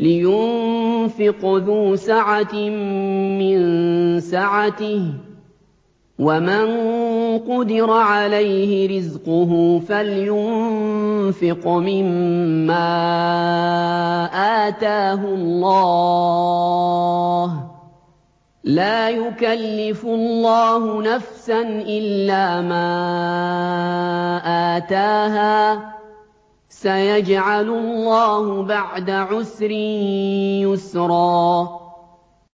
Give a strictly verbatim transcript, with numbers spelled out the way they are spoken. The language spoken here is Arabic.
لِيُنفِقْ ذُو سَعَةٍ مِّن سَعَتِهِ ۖ وَمَن قُدِرَ عَلَيْهِ رِزْقُهُ فَلْيُنفِقْ مِمَّا آتَاهُ اللَّهُ ۚ لَا يُكَلِّفُ اللَّهُ نَفْسًا إِلَّا مَا آتَاهَا ۚ سَيَجْعَلُ اللَّهُ بَعْدَ عُسْرٍ يُسْرًا